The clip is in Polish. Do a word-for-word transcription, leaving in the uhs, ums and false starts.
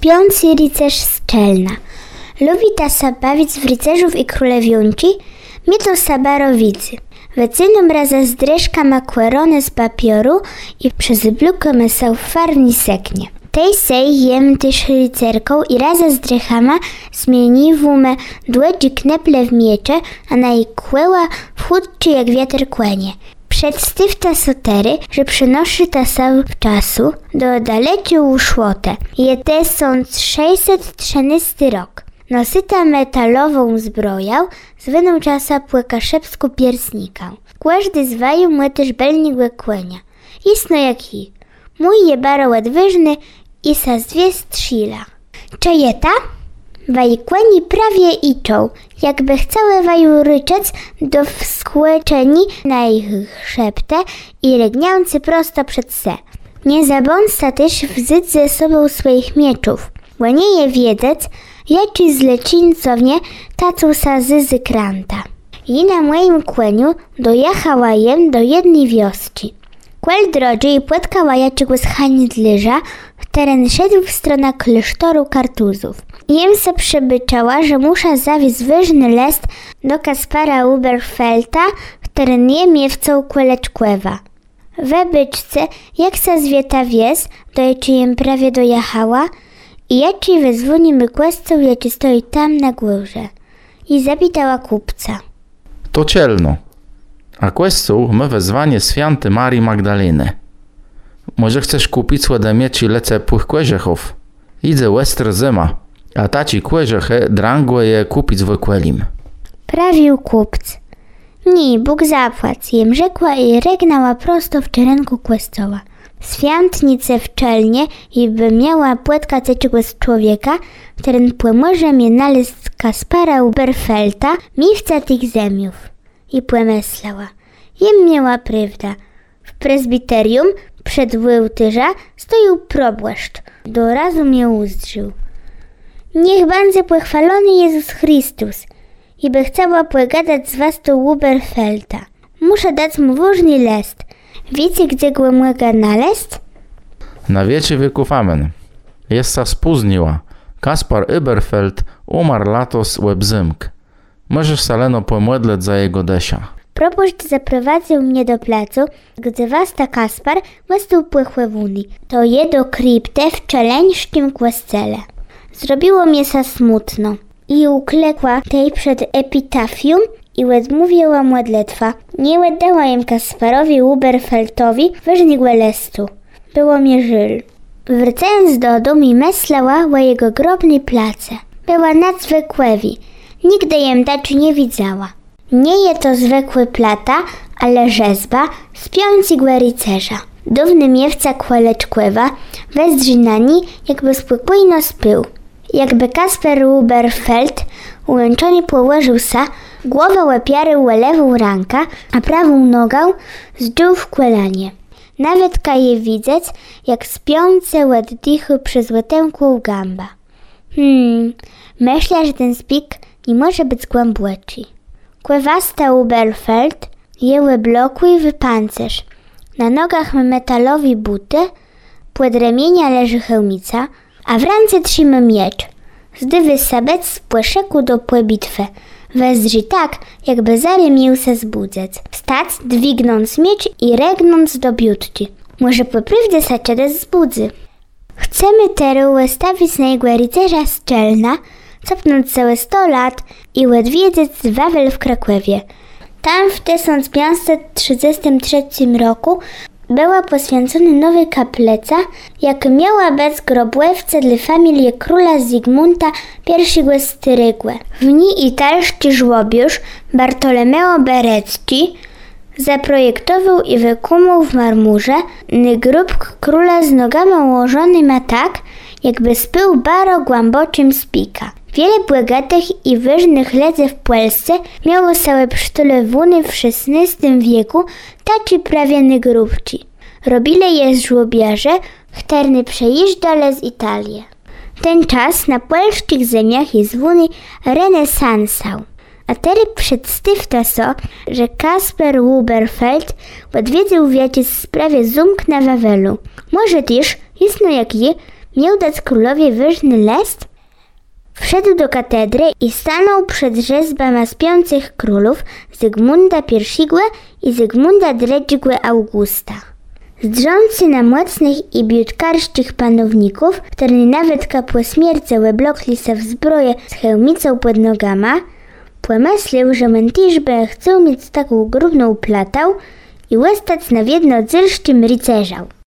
Spiący rycerz z Czelna. Lubi ta sa bawić w rycerzów i królewiunci, mi to sa barowicy. Wycynom raza zdreszka ma kłerone z papioru i przez blukę mysał w farni seknie. Tej sej jem też rycerką i raza z drechama zmieni w umę dłedzi kneple w miecze, a na jej kłeła wchódczy jak wiatr kłenie. Przedstaw ta sotery, że przynoszy ta sam czasu do daleciu uszłote. Je tysiąc sześćset trzynasty rok. Nosyta metalową zbrojał, zwyną czasa płyka szepsku piersnika. Każdy zwaju mu też belnigłe kłenia. Isno jak i. Mój je baro łedwyżny i sa zwie strzila. Czejeta? Waj kłeni prawie iczą, jakby chciały waju ryczec do wskłeczeni na ich szeptę i regniący prosto przed se. Nie zabąsa też wzyć ze sobą swoich mieczów. Łanieje wiedec, jaci zlecińcownie tacą sa zyzy kranta. I na moim kłeniu dojechała jem do jednej wioski. Kłel drodzy i płetka łajaczego z handlerza w teren szedł w stronę klasztoru Kartuzów. Jem se przebyczała, że musza zawieźć wyżny list do Kaspara Uberfelta w teren jemiewcą Kłeleczkłewa. We byczce, jak sa zwieta wies, do jaci jem prawie dojechała i jaci wezwoni mykłescą, jaci stoi tam na górze. I zapytała kupca. To cielno. A questu my wezwanie święty Marii Magdaleny. Może chcesz kupić słode mieci lece płych kłeżechów? Idę westr zima, a taci kłeżechy drangłe je kupić w kłelim. Prawił kupc. Nie, Bóg zapłać, jem rzekła i regnała prosto w czerenku kwestoła. Świątnicę w Czelnie i by miała płetka ceczego z człowieka, w teren płemorze mnie nalist Kaspara Uberfelta, miwca tych zemiów. I płemyslała. Jem miała prawda. W prezbiterium przed łyłtyża stoił probłaszcz. Do razu mnie uzdrzył. Niech będzie pochwalony Jezus Chrystus. I by chciała pogadać z was to Uberfelta. Muszę dać mu ważny list. Wiecie, gdzie go mogę znaleźć? Na wiecie wieków amen. Jest sa spóźniła. Kaspar Uberfeld umarł latos łebzymk. Możesz saleno pomodleć za jego desia. Proboszcz zaprowadził mnie do placu, gdzie wasta Kaspar wastał płychłe wuni. To je do krypty w czeleńskim kłescele. Zrobiło mnie sa smutno. I uklekła tej przed epitafium i odmówiła modlitwa. Nie oddała jem Kasparowi Uberfeltowi wyżnigłe lestu. Było mnie żyl. Wracając do domu i myślała o jego grobnej place. Była nadzwykłewi. Nigdy jem taczy nie widziała. Nie je to zwykły plata, ale rzezba spiącego rycerza. Dówny miewca Kłeleczkłewa wezdrzy na ni, jakby spokojno spył. Jakby Kasper Uberfeld ułączony położył sa, głowę łapiary u lewą ranka, a prawą nogą zdjął w kłelanie. Nawet kaje widzieć, jak spiące oddychy przez łetękłą gamba. Hmm, myślę, że ten spik nie może być głębszy. Kłewasta Uberfeld jeły bloku i wypancerz. Na nogach ma metalowi buty, pod ramienia leży hełmica, a w ręce trzyma miecz. Zdywy sabec z płeszeku do płe bitwy. Wezdrzy tak, jakby zary miał se zbudzec. Wstać, dźwignąc miecz i regnąc do biutki. Może poprawdzie saczede zbudzy. Chcemy teraz ustawić na jego rycerza z Czelna, cofnąć całe sto lat i odwiedzić Wawel w Krakowie. Tam w tysiąc pięćset trzydziestym trzecim roku była poświęcona nowa kaplica, jak miała być grobłewce dla familii króla Zygmunta I z Tyrygłe. W niej italski żłobiusz Bartolomeo Berecki zaprojektował i wykumał w marmurze grób króla z nogami ułożonymi tak, jakby spył baro głęboczym spika. Wiele bogatych i ważnych ludzi w Polsce miało całe przytule wuny w szesnastym wieku, tacy prawie grubci. Robili je żłobiarze, chterny przejeżdżali z Italii. Ten czas na polskich ziemiach jest wuny renesansał. A teraz przedstawia so, że Kasper Uberfeld odwiedził wiecie w sprawie zumk na Wawelu. Może też, jasno jak je, miał dać królowie wyżny lest? Wszedł do katedry i stanął przed rzezbama śpiących królów Zygmunta I i Zygmunta Dredzigłe Augusta. Zdrzący na mocnych i biutkarszczych panowników, którzy nawet kapłe śmierce łeblokli se w zbroję z hełmicą pod nogama, pomyślił, że mętiżbę chcą mieć taką grubną platą i łestać na wiedno dzyrszczym rycerzał.